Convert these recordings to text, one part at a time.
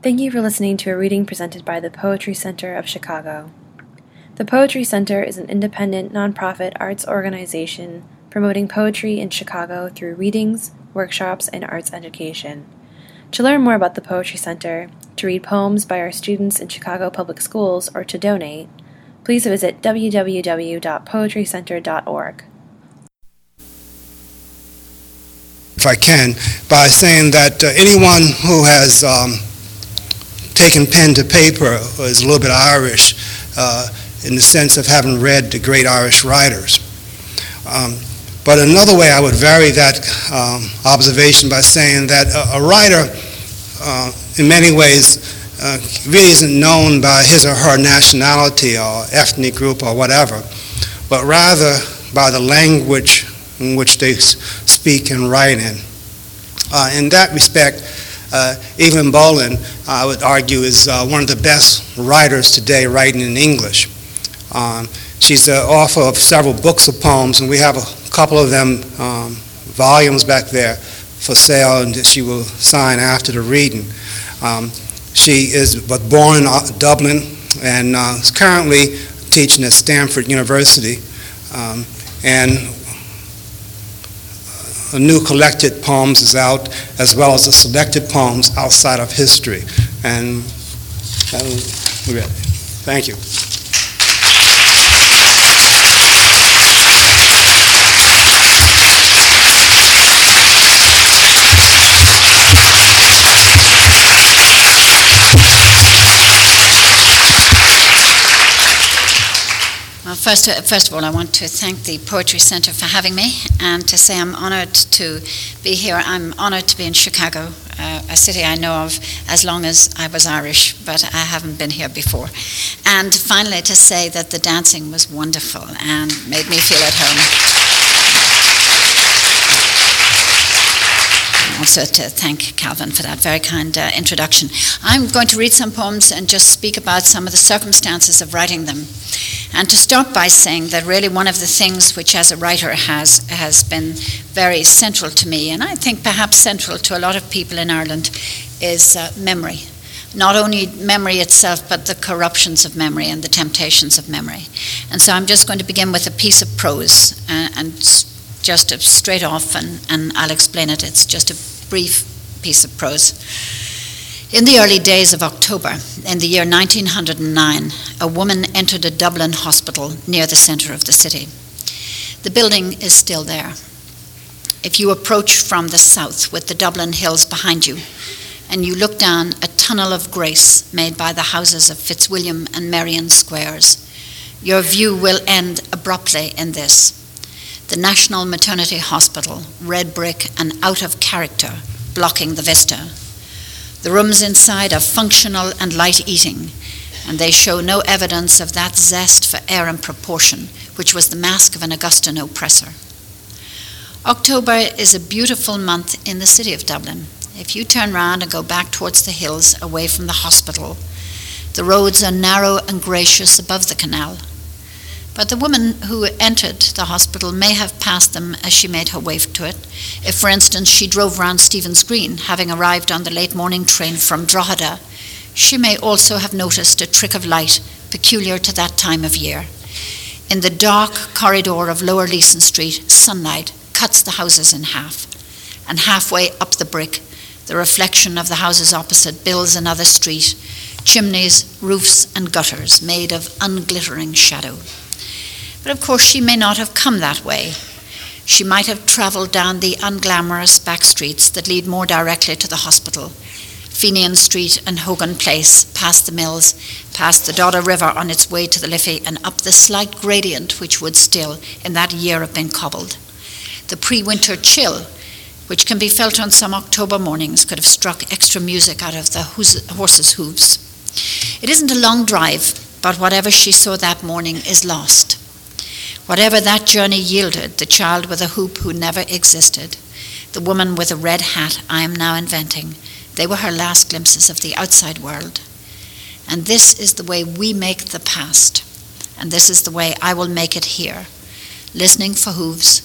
Thank you for listening to a reading presented by the Poetry Center of Chicago. The Poetry Center is an independent, nonprofit arts organization promoting poetry in Chicago through readings, workshops, and arts education. To learn more about the Poetry Center, to read poems by our students in Chicago Public Schools, or to donate, please visit www.poetrycenter.org. If I can, by saying that anyone who has taken pen to paper is a little bit Irish in the sense of having read the great Irish writers. But another way I would vary that observation by saying that a writer, in many ways, really isn't known by his or her nationality or ethnic group or whatever, but rather by the language in which they speak and write in. In that respect, Evelyn Boland, I would argue, is one of the best writers today writing in English. She's the author of several books of poems, and we have a couple of them, volumes back there for sale, and that she will sign after the reading. She was born in Dublin and is currently teaching at Stanford University, and a new collected poems is out, as well as the selected poems outside of history. And thank you. First of all, I want to thank the Poetry Center for having me, and to say I'm honored to be here. I'm honored to be in Chicago, a city I know of as long as I was Irish, but I haven't been here before. And finally, to say that the dancing was wonderful and made me feel at home. Also to thank Calvin for that very kind introduction. I'm going to read some poems and just speak about some of the circumstances of writing them. And to start by saying that really one of the things which as a writer has been very central to me, and I think perhaps central to a lot of people in Ireland, is memory. Not only memory itself, but the corruptions of memory and the temptations of memory. And so I'm just going to begin with a piece of prose, and just straight off, and I'll explain it. It's just a brief piece of prose. In the early days of October, in the year 1909, a woman entered a Dublin hospital near the centre of the city. The building is still there. If you approach from the south with the Dublin hills behind you, and you look down a tunnel of grace made by the houses of Fitzwilliam and Merrion Squares, your view will end abruptly in this: the National Maternity Hospital, red brick and out of character, blocking the vista. The rooms inside are functional and light eating, and they show no evidence of that zest for air and proportion, which was the mask of an Augustan oppressor. October is a beautiful month in the city of Dublin. If you turn round and go back towards the hills away from the hospital, the roads are narrow and gracious above the canal. But the woman who entered the hospital may have passed them as she made her way to it. If, for instance, she drove round Stephen's Green, having arrived on the late morning train from Drogheda, she may also have noticed a trick of light peculiar to that time of year. In the dark corridor of Lower Leeson Street, sunlight cuts the houses in half, and halfway up the brick, the reflection of the houses opposite builds another street, chimneys, roofs, and gutters made of unglittering shadow. But of course she may not have come that way. She might have travelled down the unglamorous back streets that lead more directly to the hospital, Fenian Street and Hogan Place, past the mills, past the Dodder River on its way to the Liffey, and up the slight gradient which would still, in that year, have been cobbled. The pre-winter chill, which can be felt on some October mornings, could have struck extra music out of the horses' hooves. It isn't a long drive, but whatever she saw that morning is lost. Whatever that journey yielded, the child with a hoop who never existed, the woman with a red hat I am now inventing, they were her last glimpses of the outside world. And this is the way we make the past, and this is the way I will make it here, listening for hooves,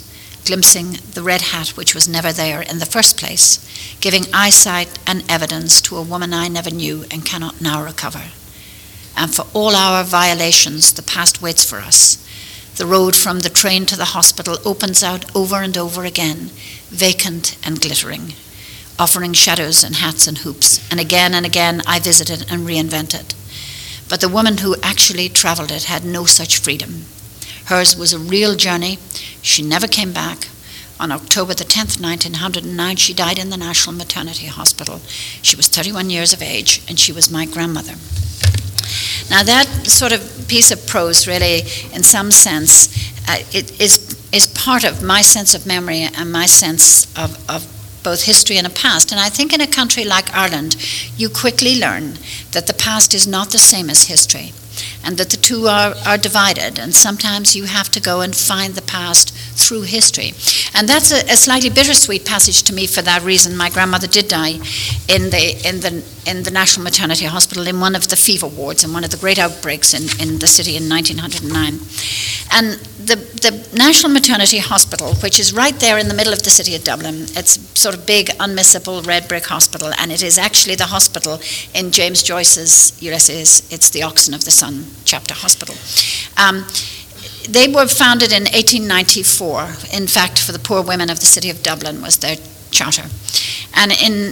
glimpsing the red hat which was never there in the first place, giving eyesight and evidence to a woman I never knew and cannot now recover. And for all our violations, the past waits for us. The road from the train to the hospital opens out over and over again, vacant and glittering, offering shadows and hats and hoops. And again I visited and reinvented. But the woman who actually traveled it had no such freedom. Hers was a real journey. She never came back. On October the 10th, 1909, she died in the National Maternity Hospital. She was 31 years of age, and she was my grandmother. Now that sort of piece of prose really, in some sense, it is part of my sense of memory and my sense of both history and a past. And I think in a country like Ireland, you quickly learn that the past is not the same as history, and that the two are divided, and sometimes you have to go and find the past through history. And that's a slightly bittersweet passage to me for that reason. My grandmother did die in the National Maternity Hospital in one of the fever wards, in one of the great outbreaks in the city in 1909. And the National Maternity Hospital, which is right there in the middle of the city of Dublin, it's sort of big, unmissable red brick hospital, and it is actually the hospital in James Joyce's Ulysses. It's the Oxen of the Sun chapter hospital. They were founded in 1894. In fact, for the poor women of the city of Dublin was their charter. And in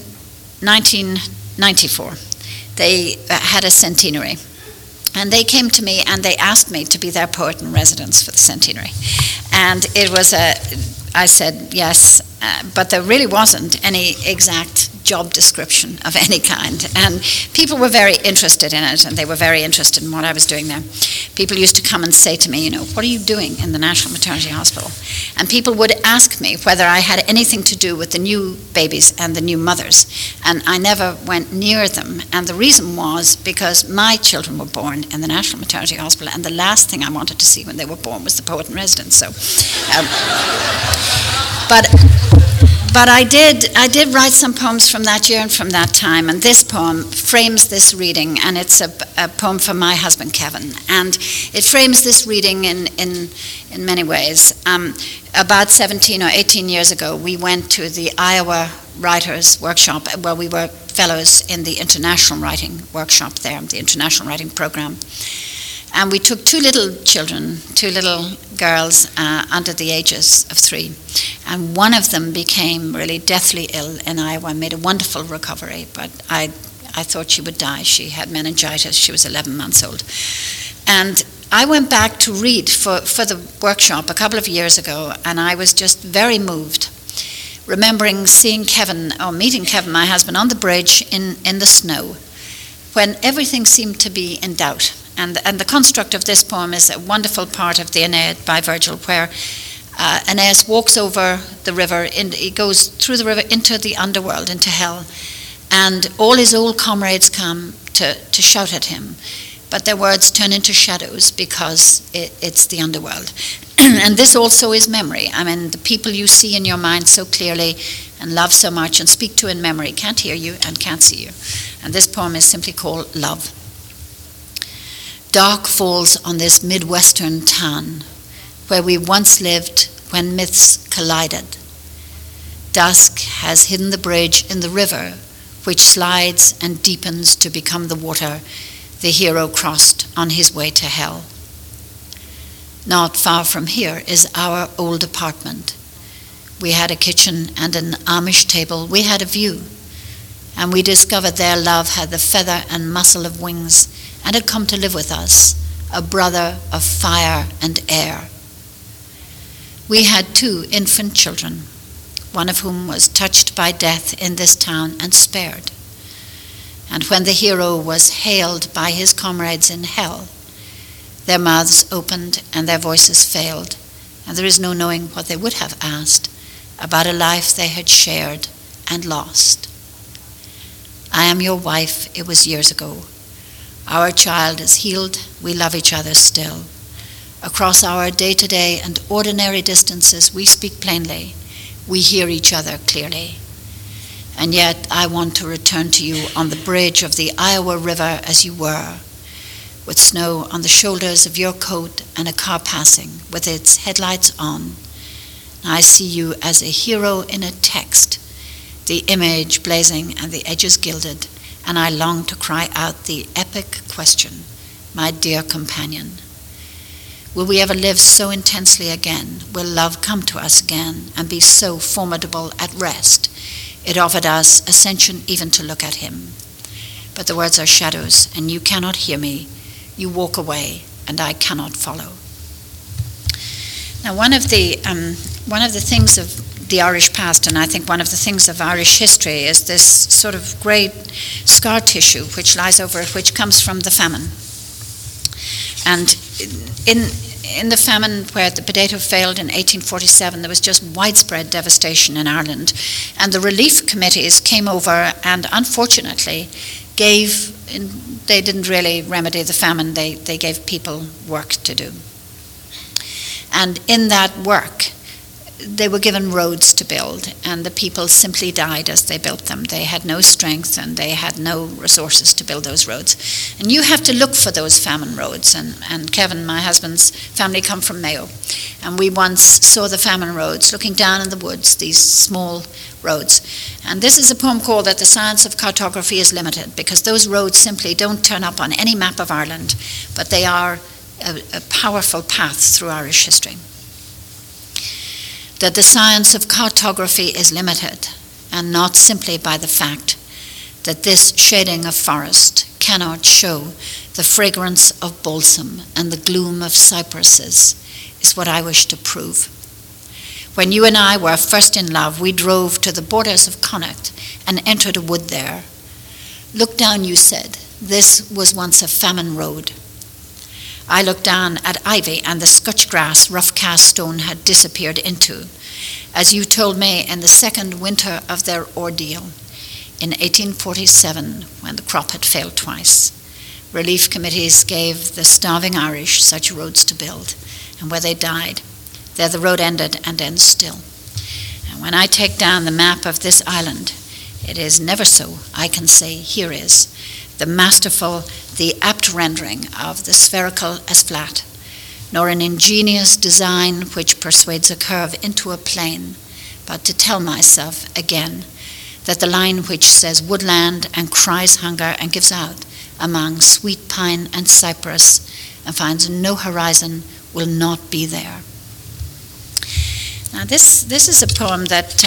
1994, they had a centenary. And they came to me and they asked me to be their poet in residence for the centenary. And it was I said yes, but there really wasn't any exact job description of any kind. And people were very interested in it, and they were very interested in what I was doing there. People used to come and say to me, what are you doing in the National Maternity Hospital? And people would ask me whether I had anything to do with the new babies and the new mothers. And I never went near them. And the reason was because my children were born in the National Maternity Hospital, and the last thing I wanted to see when they were born was the poet in residence. So, But I did write some poems from that year and from that time, and this poem frames this reading, and it's a poem for my husband Kevin, and it frames this reading in many ways. About 17 or 18 years ago, we went to the Iowa Writers Workshop, where we were fellows in the International Writing Workshop there, the International Writing Program. And we took two little children, two little girls under the ages of 3. And one of them became really deathly ill in Iowa, made a wonderful recovery, but I thought she would die. She had meningitis. She was 11 months old. And I went back to read for the workshop a couple of years ago, and I was just very moved, remembering meeting Kevin, my husband, on the bridge in the snow, when everything seemed to be in doubt. And the construct of this poem is a wonderful part of the Aeneid by Virgil, where Aeneas walks over the river, he goes through the river into the underworld, into hell, and all his old comrades come to shout at him, but their words turn into shadows because it's the underworld. And this also is memory. I mean, the people you see in your mind so clearly and love so much and speak to in memory can't hear you and can't see you. And this poem is simply called Love. Dark falls on this Midwestern town, where we once lived when myths collided. Dusk has hidden the bridge in the river, which slides and deepens to become the water the hero crossed on his way to hell. Not far from here is our old apartment. We had a kitchen and an Amish table. We had a view, and we discovered their love had the feather and muscle of wings, and had come to live with us, a brother of fire and air. We had 2 infant children, one of whom was touched by death in this town and spared. And when the hero was hailed by his comrades in hell, their mouths opened and their voices failed, and there is no knowing what they would have asked about a life they had shared and lost. I am your wife, it was years ago. Our child is healed, we love each other still. Across our day-to-day and ordinary distances, we speak plainly, we hear each other clearly. And yet I want to return to you on the bridge of the Iowa River as you were, with snow on the shoulders of your coat and a car passing with its headlights on, I see you as a hero in a text, the image blazing and the edges gilded, and I long to cry out the epic question, my dear companion. Will we ever live so intensely again? Will love come to us again and be so formidable at rest? It offered us ascension even to look at him. But the words are shadows, and you cannot hear me. You walk away, and I cannot follow. Now, one of the things of the Irish past, and I think one of the things of Irish history, is this sort of great scar tissue which lies over it, which comes from the famine. And in the famine where the potato failed in 1847, there was just widespread devastation in Ireland. And the relief committees came over and unfortunately they didn't really remedy the famine, they gave people work to do. And in that work, they were given roads to build, and the people simply died as they built them. They had no strength and they had no resources to build those roads. And you have to look for those famine roads. And Kevin, my husband's family, come from Mayo. And we once saw the famine roads looking down in the woods, these small roads. And this is a poem called That the Science of Cartography is Limited, because those roads simply don't turn up on any map of Ireland, but they are a powerful path through Irish history. That the science of cartography is limited, and not simply by the fact that this shading of forest cannot show the fragrance of balsam and the gloom of cypresses, is what I wish to prove. When you and I were first in love, we drove to the borders of Connacht and entered a wood there. Look down, you said. This was once a famine road. I looked down at ivy and the scotch grass rough cast stone had disappeared into, as you told me in the second winter of their ordeal, in 1847, when the crop had failed twice. Relief committees gave the starving Irish such roads to build, and where they died, there the road ended and ends still. And when I take down the map of this island, it is never so, I can say, here is, the masterful, the apt rendering of the spherical as flat, nor an ingenious design which persuades a curve into a plane, but to tell myself again that the line which says woodland and cries hunger and gives out among sweet pine and cypress and finds no horizon will not be there. Now this is a poem that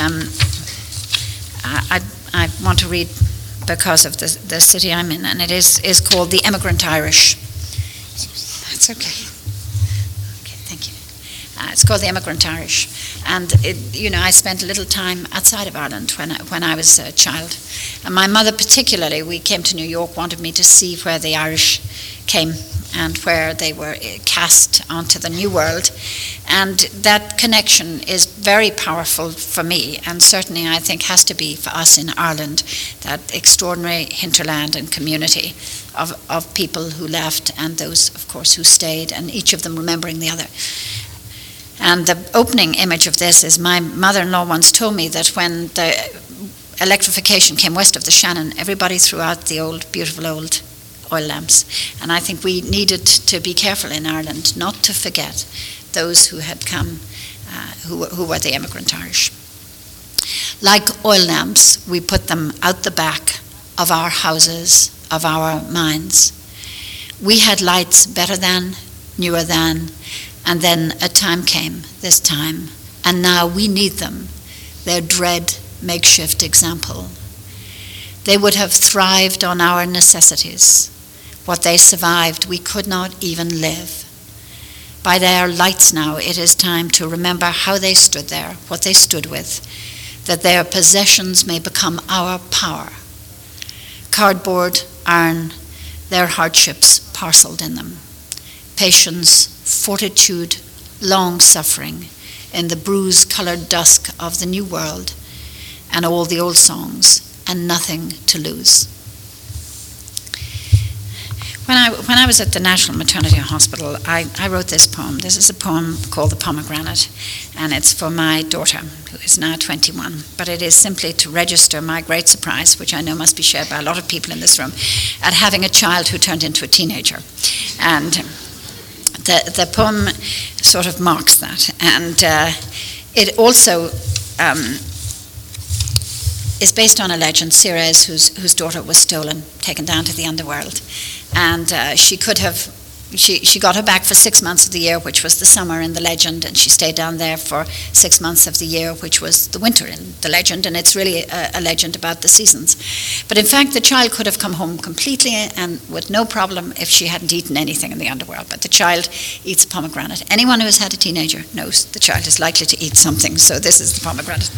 I want to read because of the city I'm in, and it is called The Emigrant Irish. That's okay. Okay, thank you. It's called The Emigrant Irish, and I spent a little time outside of Ireland when I was a child, and my mother particularly, we came to New York, wanted me to see where the Irish came and where they were cast onto the New World. And that connection is very powerful for me, and certainly I think has to be for us in Ireland, that extraordinary hinterland and community of people who left and those, of course, who stayed, and each of them remembering the other. And the opening image of this is my mother-in-law once told me that when the electrification came west of the Shannon, everybody threw out the beautiful old oil lamps. And I think we needed to be careful in Ireland not to forget those who had come, who were the emigrant Irish. Like oil lamps, we put them out the back of our houses, of our minds. We had lights better than, newer than, and then a time came, this time, and now we need them, their dread makeshift example. They would have thrived on our necessities. What they survived, we could not even live. By their lights now, it is time to remember how they stood there, what they stood with, that their possessions may become our power. Cardboard, iron, their hardships parceled in them. Patience, fortitude, long suffering in the bruise-colored dusk of the new world, and all the old songs, and nothing to lose. When I was at the National Maternity Hospital, I wrote this poem. This is a poem called The Pomegranate, and it's for my daughter, who is now 21. But it is simply to register my great surprise, which I know must be shared by a lot of people in this room, at having a child who turned into a teenager. And the poem sort of marks that. And it also is based on a legend, Ceres, whose daughter was stolen, taken down to the underworld. And she got her back for 6 months of the year, which was the summer in the legend, and she stayed down there for 6 months of the year, which was the winter in the legend, and it's really a legend about the seasons. But in fact, the child could have come home completely and with no problem if she hadn't eaten anything in the underworld. But the child eats a pomegranate. Anyone who has had a teenager knows the child is likely to eat something, so this is the pomegranate.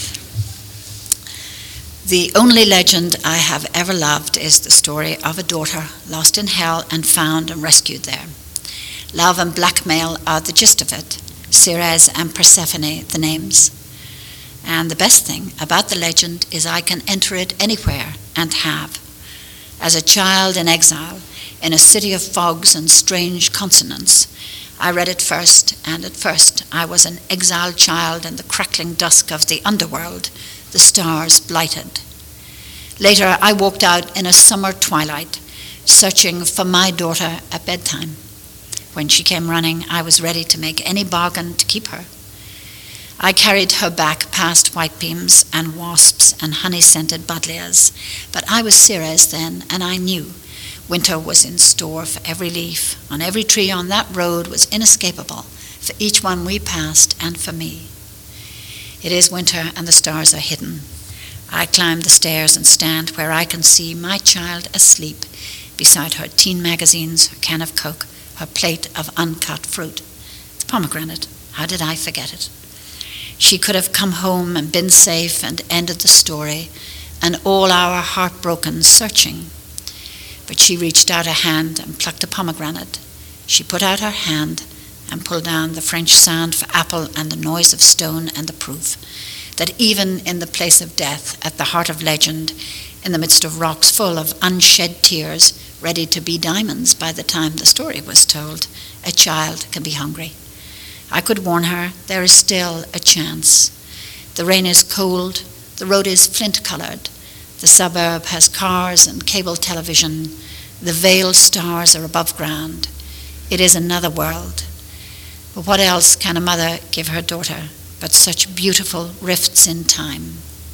The only legend I have ever loved is the story of a daughter lost in hell and found and rescued there. Love and blackmail are the gist of it. Ceres and Persephone, the names. And the best thing about the legend is I can enter it anywhere and have. As a child in exile, in a city of fogs and strange consonants, I read it first, and at first I was an exiled child in the crackling dusk of the underworld, the stars blighted. Later, I walked out in a summer twilight, searching for my daughter at bedtime. When she came running, I was ready to make any bargain to keep her. I carried her back past white beams and wasps and honey-scented buddleias, but I was Ceres then, and I knew winter was in store for every leaf. On every tree on that road was inescapable, for each one we passed and for me. It is winter and the stars are hidden. I climb the stairs and stand where I can see my child asleep beside her teen magazines, her can of Coke, her plate of uncut fruit. The pomegranate, how did I forget it? She could have come home and been safe and ended the story, and all our heartbroken searching. But she reached out a hand and plucked a pomegranate. She put out her hand and pulled down the French sound for apple and the noise of stone and the proof that even in the place of death, at the heart of legend, in the midst of rocks full of unshed tears, ready to be diamonds by the time the story was told, a child can be hungry. I could warn her, there is still a chance. The rain is cold, the road is flint-colored, the suburb has cars and cable television, the veiled stars are above ground. It is another world. But what else can a mother give her daughter but such beautiful rifts in time?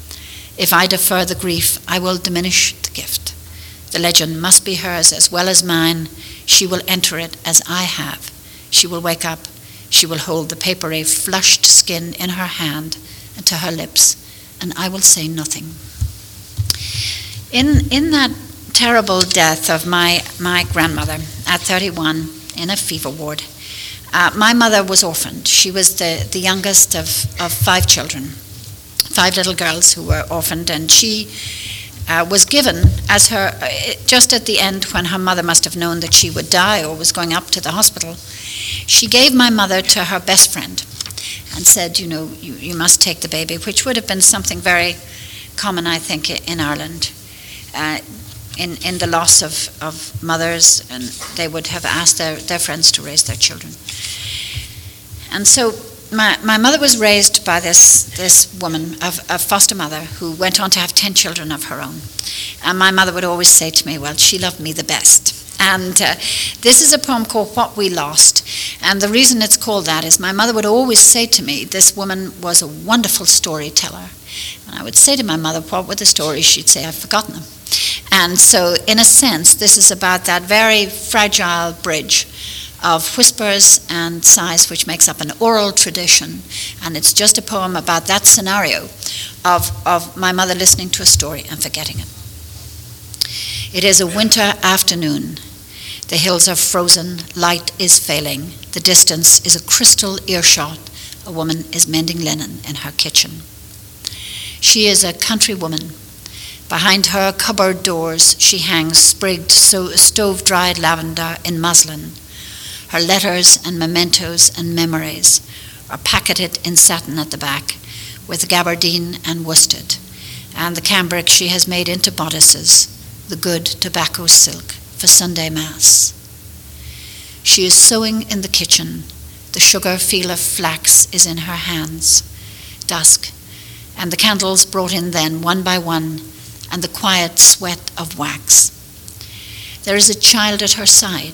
If I defer the grief, I will diminish the gift. The legend must be hers as well as mine. She will enter it as I have. She will wake up. She will hold the papery, flushed skin in her hand and to her lips, and I will say nothing. In that terrible death of my grandmother at 31 in a fever ward, my mother was orphaned. She was the youngest of 5 children, 5 little girls who were orphaned, and she was given as her, just at the end when her mother must have known that she would die or was going up to the hospital, she gave my mother to her best friend and said, you must take the baby, which would have been something very common, I think, in Ireland. In the loss of mothers, and they would have asked their friends to raise their children. And so my mother was raised by this woman, a foster mother, who went on to have 10 children of her own. And my mother would always say to me, well, she loved me the best. And this is a poem called What We Lost. And the reason it's called that is my mother would always say to me, this woman was a wonderful storyteller. And I would say to my mother, what were the stories? She'd say, I've forgotten them. And so, in a sense, this is about that very fragile bridge of whispers and sighs which makes up an oral tradition. And it's just a poem about that scenario of my mother listening to a story and forgetting it. It is a winter afternoon. The hills are frozen, light is failing. The distance is a crystal earshot. A woman is mending linen in her kitchen. She is a country woman. Behind her cupboard doors, she hangs sprigged stove-dried lavender in muslin. Her letters and mementos and memories are packeted in satin at the back, with gabardine and worsted, and the cambric she has made into bodices, the good tobacco silk for Sunday Mass. She is sewing in the kitchen. The sugar feel of flax is in her hands. Dusk, and the candles brought in then, one by one, and the quiet sweat of wax. There is a child at her side,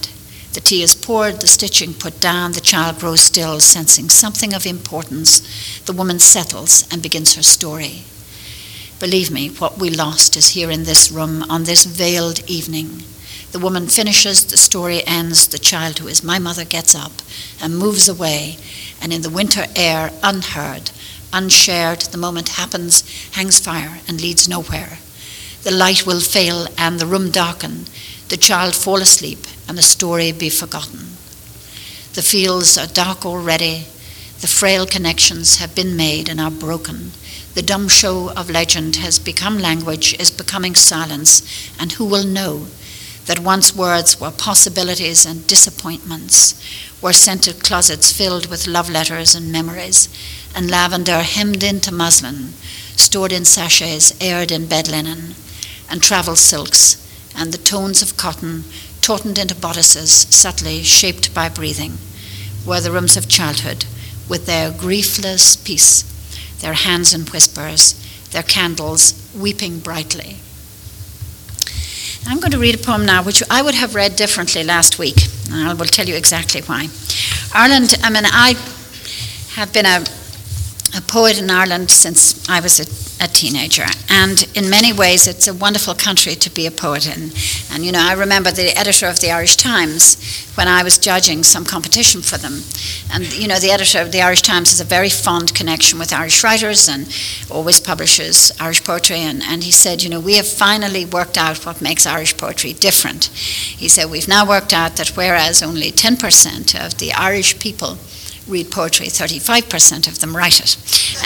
The tea is poured, the stitching put down, the child grows still, sensing something of importance. The woman settles and begins her story. Believe me, what we lost is here in this room on this veiled evening. The woman finishes, the story ends, the child who is my mother gets up and moves away, and in the winter air, unheard, unshared, the moment happens, hangs fire and leads nowhere. The light will fail and the room darken, the child fall asleep and the story be forgotten. The fields are dark already, the frail connections have been made and are broken. The dumb show of legend has become language, is becoming silence, and who will know that once words were possibilities and disappointments, were scented closets filled with love letters and memories, and lavender hemmed into muslin, stored in sachets, aired in bed linen, and travel silks, and the tones of cotton, tautened into bodices, subtly shaped by breathing, were the rooms of childhood, with their griefless peace, their hands in whispers, their candles weeping brightly. I'm going to read a poem now, which I would have read differently last week, and I will tell you exactly why. Ireland, I have been a poet in Ireland since I was a teenager, and in many ways it's a wonderful country to be a poet in. And you know, I remember the editor of the Irish Times when I was judging some competition for them, and you know, the editor of the Irish Times has a very fond connection with Irish writers and always publishes Irish poetry, and he said, you know, we have finally worked out what makes Irish poetry different. He said, we've now worked out that whereas only 10% of the Irish people read poetry, 35% of them write it.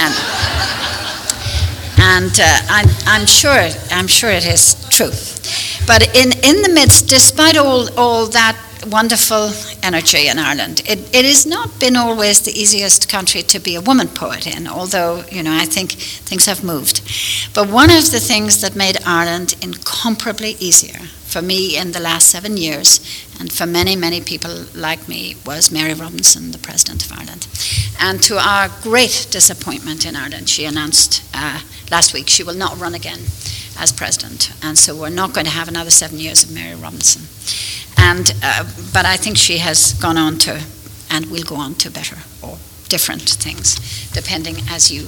And I'm sure it is true. But in the midst, despite all that wonderful energy in Ireland, it has not been always the easiest country to be a woman poet in, although, you know, I think things have moved. But one of the things that made Ireland incomparably easier for me in the last 7 years, and for many, many people like me, was Mary Robinson, the President of Ireland. And to our great disappointment in Ireland, she announced last week she will not run again as President. And so we're not going to have another 7 years of Mary Robinson. But I think she has gone on to, and will go on to better or different things, depending as you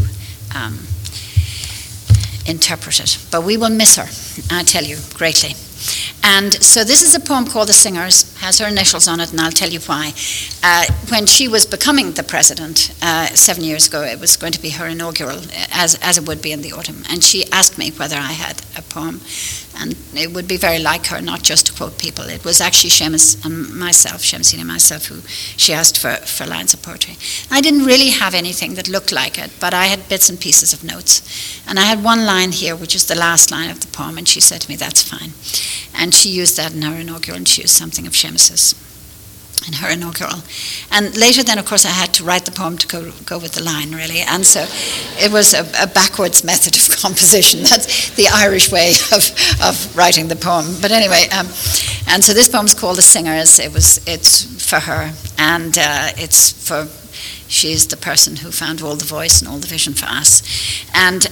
interpret it. But we will miss her, I tell you, greatly. And so this is a poem called The Singers, has her initials on it, and I'll tell you why. When she was becoming the president 7 years ago, it was going to be her inaugural, as it would be in the autumn, and she asked me whether I had a poem, and it would be very like her, not just to quote people. It was actually Shamsina and myself, who she asked for lines of poetry. I didn't really have anything that looked like it, but I had bits and pieces of notes. And I had one line here, which is the last line of the poem, and she said to me, that's fine. And she used that in her inaugural, and she used something of Shams's in her inaugural. And later then, of course, I had to write the poem to go with the line, really. And so it was a backwards method of composition. That's the Irish way of writing the poem. But anyway, and so this poem is called The Singers. It's for her, and she's the person who found all the voice and all the vision for us. And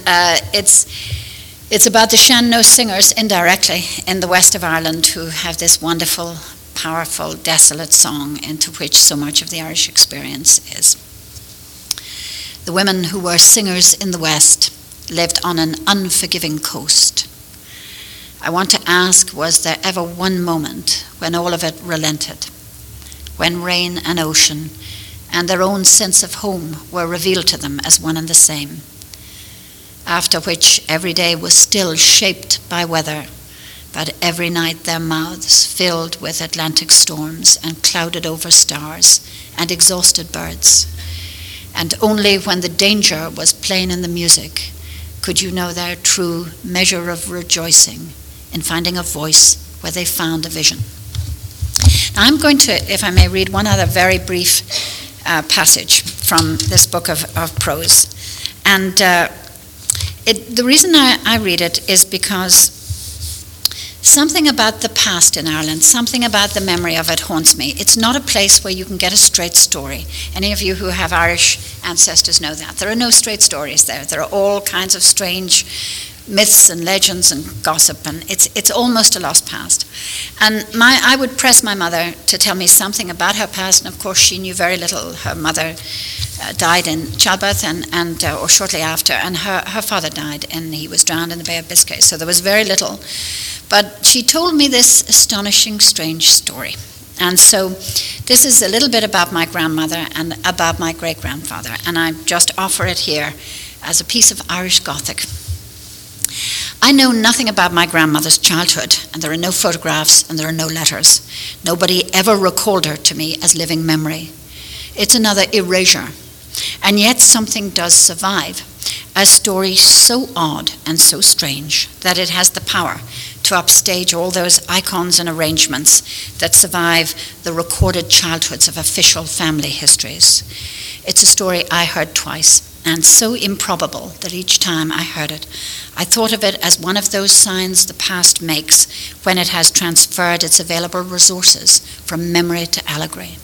it's about the Sean-Nós singers indirectly in the west of Ireland, who have this wonderful, powerful, desolate song into which so much of the Irish experience is. The women who were singers in the west lived on an unforgiving coast. I want to ask, was there ever one moment when all of it relented, when rain and ocean and their own sense of home were revealed to them as one and the same? After which every day was still shaped by weather, but every night their mouths filled with Atlantic storms and clouded over stars and exhausted birds. And only when the danger was plain in the music could you know their true measure of rejoicing in finding a voice where they found a vision. Now I'm going to, if I may, read one other very brief passage from this book of prose. And the reason I read it is because something about the past in Ireland, something about the memory of it haunts me. It's not a place where you can get a straight story. Any of you who have Irish ancestors know that. There are no straight stories there. There are all kinds of strange myths and legends and gossip, and it's almost a lost past. And I would press my mother to tell me something about her past, and of course she knew very little. Her mother died in childbirth or shortly after, and her father died, and he was drowned in the Bay of Biscay, so there was very little. But she told me this astonishing, strange story. And so this is a little bit about my grandmother and about my great-grandfather, and I just offer it here as a piece of Irish Gothic. I know nothing about my grandmother's childhood, and there are no photographs and there are no letters. Nobody ever recalled her to me as living memory. It's another erasure. And yet something does survive, a story so odd and so strange that it has the power to upstage all those icons and arrangements that survive the recorded childhoods of official family histories. It's a story I heard twice, and so improbable that each time I heard it, I thought of it as one of those signs the past makes when it has transferred its available resources from memory to allegory.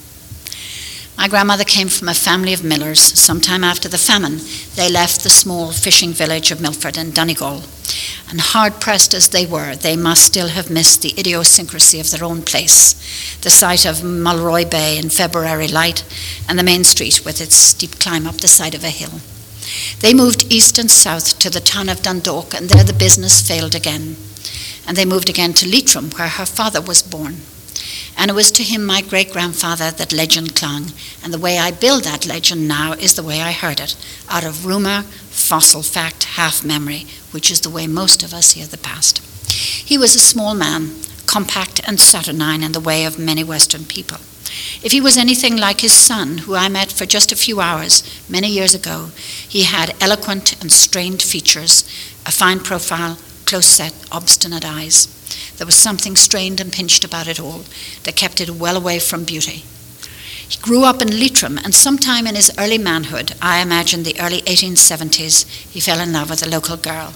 My grandmother came from a family of millers. Sometime after the famine, they left the small fishing village of Milford in Donegal. And hard-pressed as they were, they must still have missed the idiosyncrasy of their own place, the sight of Mulroy Bay in February light, and the main street with its steep climb up the side of a hill. They moved east and south to the town of Dundalk, and there the business failed again. And they moved again to Leitrim, where her father was born. And it was to him, my great-grandfather, that legend clung. And the way I build that legend now is the way I heard it, out of rumour, fossil fact, half memory, which is the way most of us hear the past. He was a small man, compact and saturnine in the way of many Western people. If he was anything like his son, who I met for just a few hours many years ago, he had eloquent and strained features, a fine profile, close-set, obstinate eyes. There was something strained and pinched about it all that kept it well away from beauty. He grew up in Leitrim, and sometime in his early manhood, I imagine the early 1870s, he fell in love with a local girl.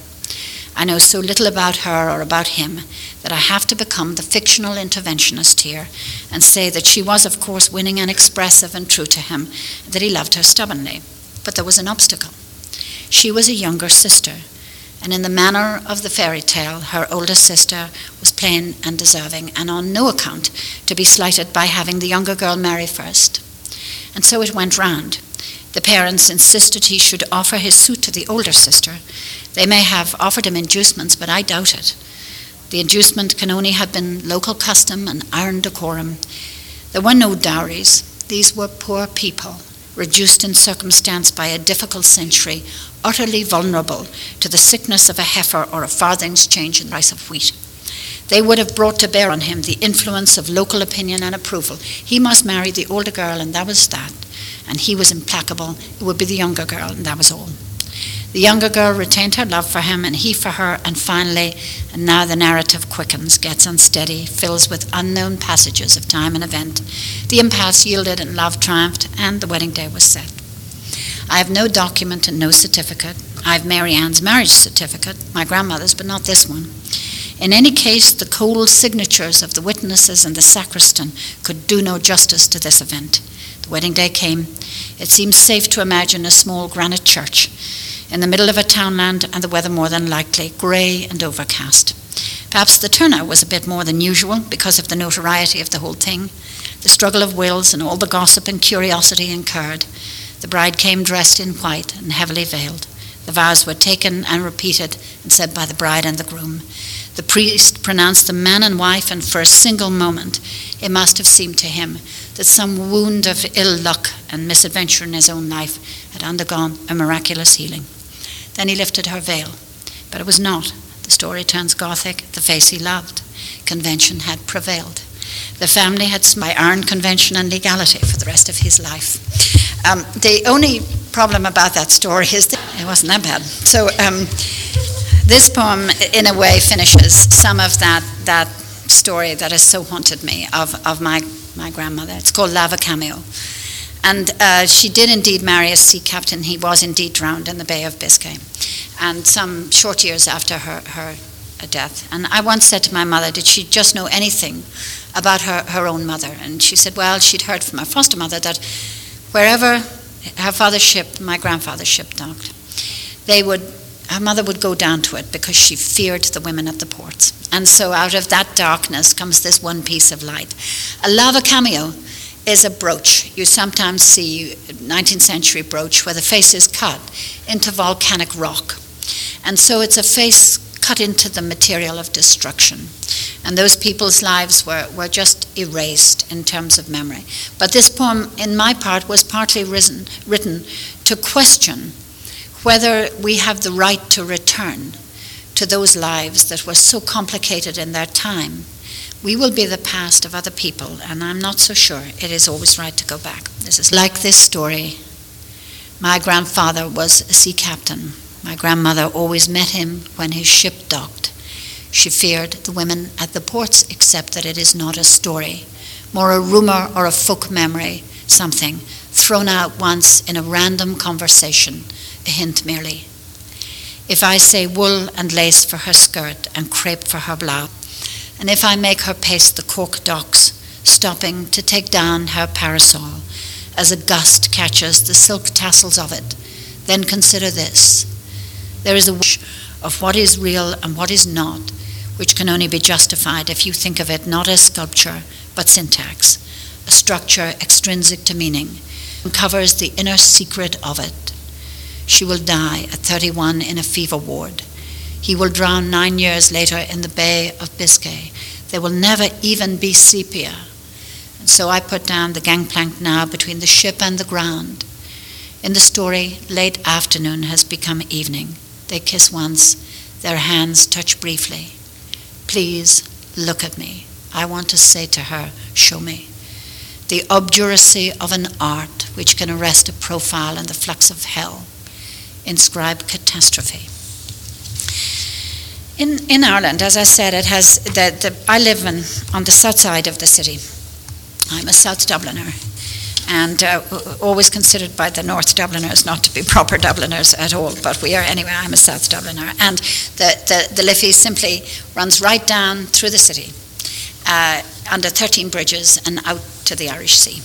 I know so little about her or about him that I have to become the fictional interventionist here and say that she was, of course, winning and expressive and true to him, and that he loved her stubbornly. But there was an obstacle. She was a younger sister, and in the manner of the fairy tale, her older sister was plain and deserving, and on no account to be slighted by having the younger girl marry first. And so it went round. The parents insisted he should offer his suit to the older sister. They may have offered him inducements, but I doubt it. The inducement can only have been local custom and iron decorum. There were no dowries. These were poor people, reduced in circumstance by a difficult century, utterly vulnerable to the sickness of a heifer or a farthing's change in the price of wheat. They would have brought to bear on him the influence of local opinion and approval. He must marry the older girl, and that was that. And he was implacable. It would be the younger girl, and that was all. The younger girl retained her love for him, and he for her, and finally, and now the narrative quickens, gets unsteady, fills with unknown passages of time and event. The impasse yielded and love triumphed, and the wedding day was set. I have no document and no certificate. I have Mary Ann's marriage certificate, my grandmother's, but not this one. In any case, the cold signatures of the witnesses and the sacristan could do no justice to this event. The wedding day came. It seems safe to imagine a small granite church in the middle of a townland, and the weather more than likely grey and overcast. Perhaps the turnout was a bit more than usual because of the notoriety of the whole thing, the struggle of wills and all the gossip and curiosity incurred. The bride came dressed in white and heavily veiled. The vows were taken and repeated and said by the bride and the groom. The priest pronounced them man and wife, and for a single moment it must have seemed to him that some wound of ill luck and misadventure in his own life had undergone a miraculous healing. Then he lifted her veil, but it was not. The story turns Gothic, the face he loved. Convention had prevailed. The family had by iron convention and legality for the rest of his life. The only problem about that story is that it wasn't that bad. So this poem, in a way, finishes some of that story that has so haunted me of my grandmother. It's called Lava Cameo. And she did indeed marry a sea captain. He was indeed drowned in the Bay of Biscay. And some short years after her death. And I once said to my mother, did she just know anything about her own mother? And she said, well, she'd heard from her foster mother that wherever her father's ship, my grandfather's ship, docked, they would her mother would go down to it because she feared the women at the ports. And so out of that darkness comes this one piece of light. A lava cameo is a brooch. You sometimes see 19th century brooch where the face is cut into volcanic rock. And so it's a face cut into the material of destruction. And those people's lives were just erased in terms of memory. But this poem, in my part, was partly written to question whether we have the right to return to those lives that were so complicated in their time. We will be the past of other people, and I'm not so sure it is always right to go back. This is like this story. My grandfather was a sea captain. My grandmother always met him when his ship docked. She feared the women at the ports, except that it is not a story, more a rumor or a folk memory, something thrown out once in a random conversation, a hint merely. If I say wool and lace for her skirt and crepe for her blouse, and if I make her pace the Cork docks, stopping to take down her parasol as a gust catches the silk tassels of it, then consider this. There is a wish of what is real and what is not, which can only be justified if you think of it not as sculpture, but syntax, a structure extrinsic to meaning, and covers the inner secret of it. She will die at 31 in a fever ward. He will drown 9 years later in the Bay of Biscay. There will never even be sepia. And so I put down the gangplank now between the ship and the ground. In the story, late afternoon has become evening. They kiss once, their hands touch briefly. Please look at me. I want to say to her, show me. The obduracy of an art which can arrest a profile in the flux of hell. Inscribe catastrophe. In Ireland, as I said, it has I live on the south side of the city. I'm a South Dubliner, and always considered by the North Dubliners not to be proper Dubliners at all, but we are anyway. I'm a South Dubliner, and the Liffey simply runs right down through the city, under 13 bridges and out to the Irish Sea.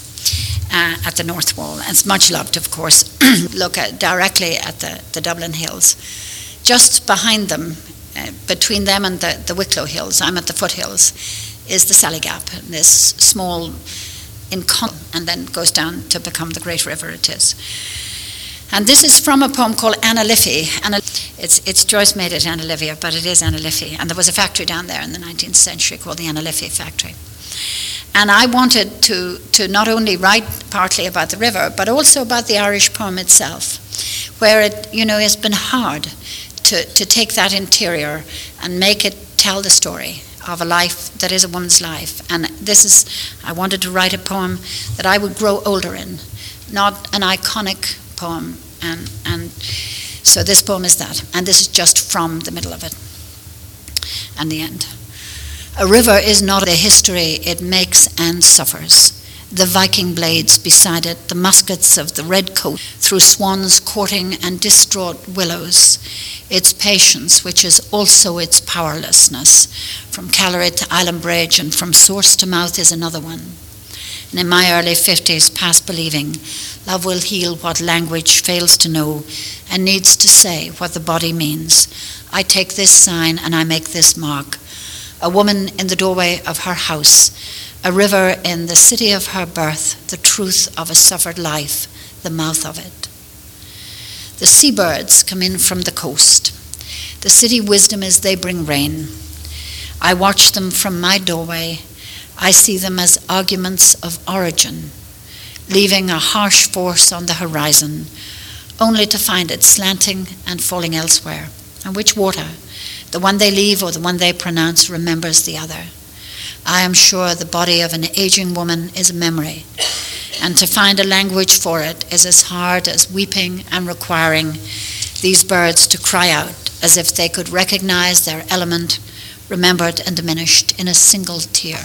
At the North Wall, and it's much loved, of course. Look directly at the Dublin Hills. Just behind them, between them and the Wicklow Hills, I'm at the foothills, is the Sallygap, this small and then goes down to become the great river it is. And this is from a poem called Anna Liffey. It's Joyce made it Anna Livia, but it is Anna Liffey. And there was a factory down there in the 19th century called the Anna Liffey Factory. And I wanted to not only write partly about the river, but also about the Irish poem itself, where it, has been hard to take that interior and make it tell the story of a life that is a woman's life. And I wanted to write a poem that I would grow older in, not an iconic poem. And so this poem is that. And this is just from the middle of it and the end. A river is not a history, it makes and suffers. The Viking blades beside it, the muskets of the red coat through swans courting and distraught willows. Its patience, which is also its powerlessness. From Callery to Island Bridge and from source to mouth is another one. And in my early 50s, past believing, love will heal what language fails to know and needs to say what the body means. I take this sign and I make this mark. A woman in the doorway of her house, a river in the city of her birth, the truth of a suffered life, the mouth of it. The seabirds come in from the coast. The city wisdom is they bring rain. I watch them from my doorway. I see them as arguments of origin, leaving a harsh force on the horizon, only to find it slanting and falling elsewhere. And which water? The one they leave or the one they pronounce remembers the other. I am sure the body of an aging woman is a memory, and to find a language for it is as hard as weeping and requiring these birds to cry out as if they could recognize their element, remembered and diminished in a single tear.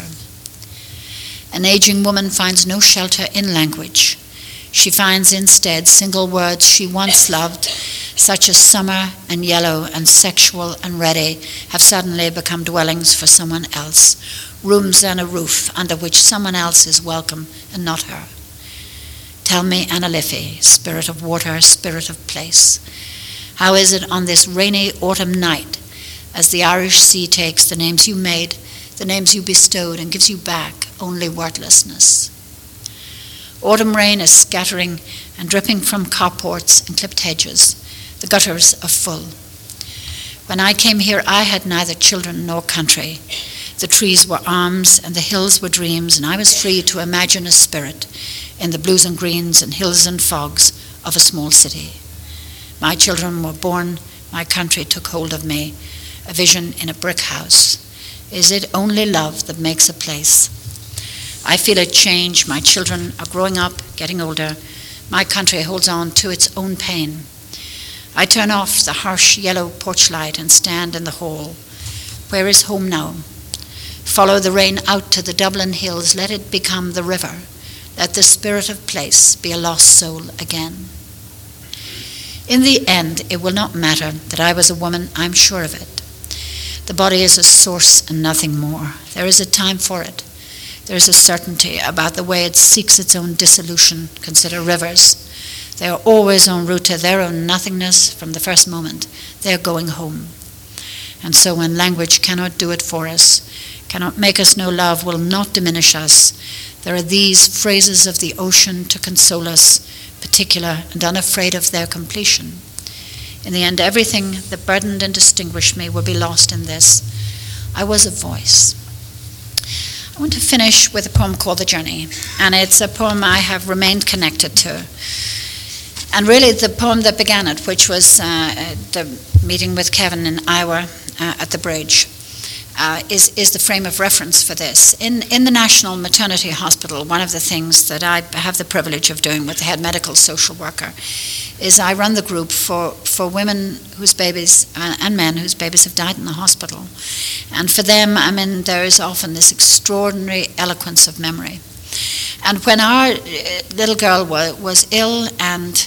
An aging woman finds no shelter in language. She finds instead single words she once loved, such as summer and yellow and sexual and ready, have suddenly become dwellings for someone else, rooms and a roof under which someone else is welcome and not her. Tell me, Anna Liffey, spirit of water, spirit of place, How is it on this rainy autumn night, as the Irish sea takes the names you made, the names you bestowed, and gives you back only wordlessness? Autumn rain is scattering and dripping from carports and clipped hedges. The gutters are full. When I came here, I had neither children nor country. The trees were arms and the hills were dreams, and I was free to imagine a spirit in the blues and greens and hills and fogs of a small city. My children were born, my country took hold of me, a vision in a brick house. Is it only love that makes a place? I feel it change. My children are growing up, getting older. My country holds on to its own pain. I turn off the harsh yellow porch light and stand in the hall. Where is home now? Follow the rain out to the Dublin hills. Let it become the river. Let the spirit of place be a lost soul again. In the end, it will not matter that I was a woman, I'm sure of it. The body is a source and nothing more. There is a time for it. There is a certainty about the way it seeks its own dissolution. Consider rivers. They are always en route to their own nothingness from the first moment. They are going home. And so when language cannot do it for us, cannot make us know love, will not diminish us, there are these phrases of the ocean to console us, particular and unafraid of their completion. In the end, everything that burdened and distinguished me will be lost in this. I was a voice. I want to finish with a poem called The Journey, and it's a poem I have remained connected to. And really the poem that began it, which was the meeting with Kevin in Iowa at the bridge, is the frame of reference for this. In the National Maternity Hospital, one of the things that I have the privilege of doing with the head medical social worker is I run the group for women whose babies and men whose babies have died in the hospital. And for them, I mean, there is often this extraordinary eloquence of memory. And when our little girl was ill and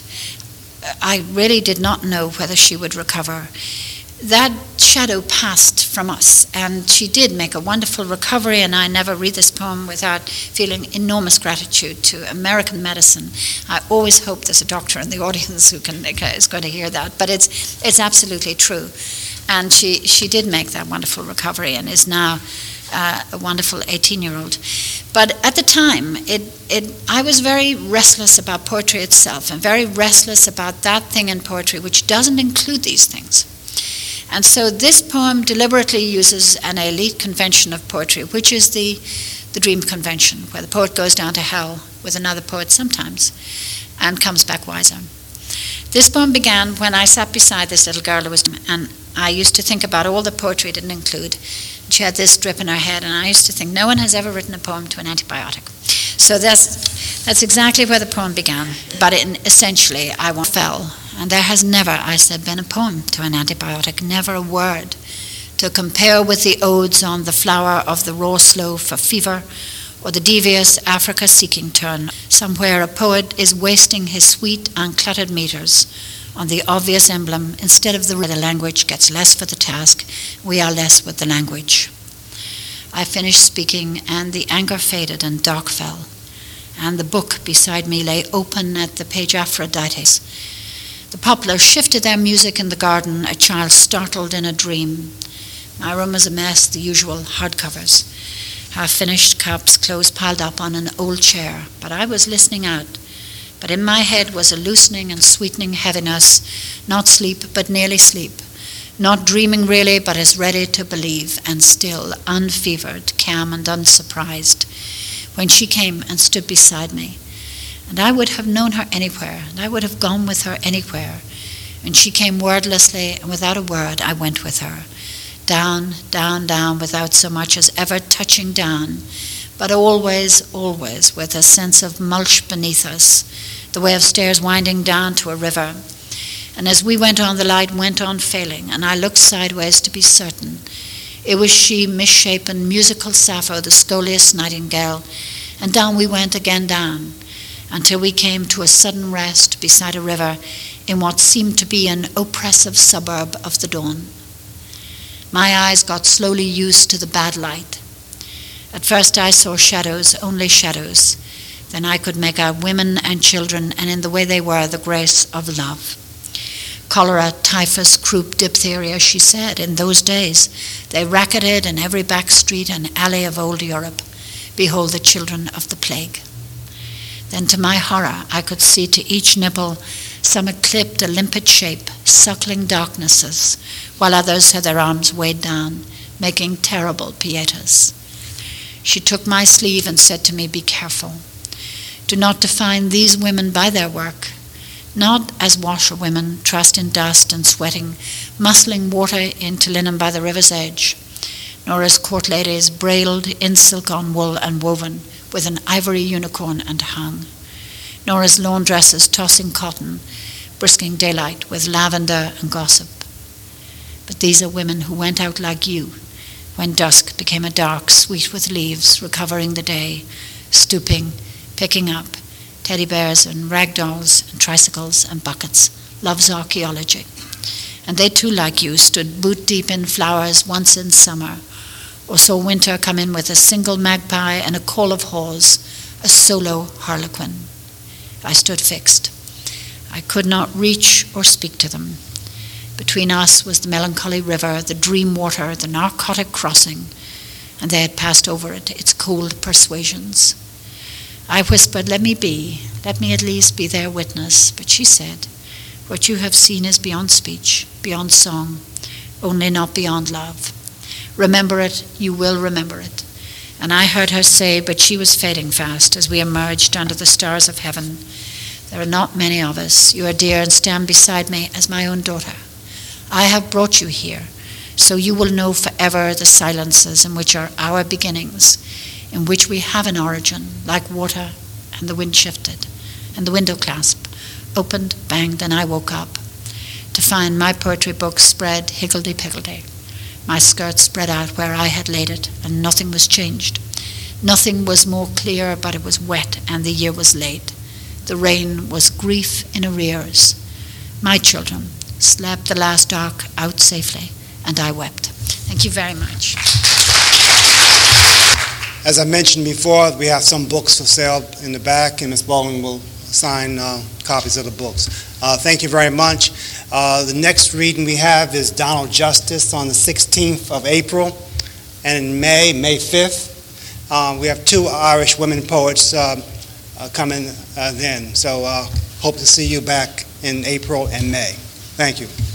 I really did not know whether she would recover, that shadow passed from us, and she did make a wonderful recovery, and I never read this poem without feeling enormous gratitude to American medicine. I always hope there's a doctor in the audience who is going to hear that, but it's absolutely true. And she did make that wonderful recovery and is now a wonderful 18-year-old. But at the time, I was very restless about poetry itself and very restless about that thing in poetry which doesn't include these things. And so this poem deliberately uses an elite convention of poetry, which is the dream convention, where the poet goes down to hell with another poet sometimes and comes back wiser. This poem began when I sat beside this little girl, and I used to think about all the poetry it didn't include. She had this drip in her head, and I used to think, no one has ever written a poem to an antibiotic. So that's exactly where the poem began. But essentially, I fell. And there has never, I said, been a poem to an antibiotic, never a word to compare with the odes on the flower of the raw sloe for fever, or the devious Africa-seeking turn. Somewhere a poet is wasting his sweet, uncluttered meters on the obvious emblem instead of the language gets less for the task, we are less with the language. I finished speaking, and the anger faded and dark fell, and the book beside me lay open at the page Aphrodites. The poplars shifted their music in the garden, a child startled in a dream. My room was a mess, the usual hardcovers, half-finished cups, clothes piled up on an old chair. But I was listening out. But in my head was a loosening and sweetening heaviness, not sleep, but nearly sleep, not dreaming really, but as ready to believe, and still unfevered, calm and unsurprised, when she came and stood beside me. And I would have known her anywhere, and I would have gone with her anywhere. And she came wordlessly, and without a word I went with her. Down, down, down, without so much as ever touching down, but always, always with a sense of mulch beneath us, the way of stairs winding down to a river. And as we went on, the light went on failing, and I looked sideways to be certain. It was she, misshapen, musical Sappho, the Scholiast nightingale, and down we went again down, until we came to a sudden rest beside a river in what seemed to be an oppressive suburb of the dawn. My eyes got slowly used to the bad light. At first I saw shadows, only shadows. Then I could make out women and children, and in the way they were, the grace of love. Cholera, typhus, croup, diphtheria, she said, in those days they racketed in every back street and alley of old Europe. Behold the children of the plague. Then to my horror I could see to each nipple some eclipsed a limpid shape, suckling darknesses, while others had their arms weighed down, making terrible pietas. She took my sleeve and said to me, "Be careful. Do not define these women by their work, not as washerwomen trussed in dust and sweating, muscling water into linen by the river's edge, nor as court ladies brailed in silk on wool and woven with an ivory unicorn and hung, nor as laundresses tossing cotton, brisking daylight with lavender and gossip. But these are women who went out like you, when dusk became a dark, sweet with leaves, recovering the day, stooping, picking up teddy bears and rag dolls and tricycles and buckets, love's archaeology. And they too, like you, stood boot deep in flowers once in summer, or saw winter come in with a single magpie and a call of haws, a solo harlequin. I stood fixed. I could not reach or speak to them. Between us was the melancholy river, the dream water, the narcotic crossing, and they had passed over it, its cold persuasions. I whispered, let me at least be their witness. But she said, what you have seen is beyond speech, beyond song, only not beyond love. Remember it, you will remember it. And I heard her say, but she was fading fast as we emerged under the stars of heaven, there are not many of us. You are dear and stand beside me as my own daughter. I have brought you here, so you will know forever the silences in which are our beginnings, in which we have an origin, like water, and the wind shifted, and the window clasp opened, banged, and I woke up to find my poetry book spread higgledy-piggledy. My skirt spread out where I had laid it, and nothing was changed. Nothing was more clear, but it was wet, and the year was late. The rain was grief in arrears. My children slept the last dark out safely, and I wept. Thank you very much. As I mentioned before, we have some books for sale in the back, and Ms. Baldwin will sign copies of the books. Thank you very much. The next reading we have is Donald Justice on the 16th of April, and in May 5th. We have two Irish women poets coming then. So hope to see you back in April and May. Thank you.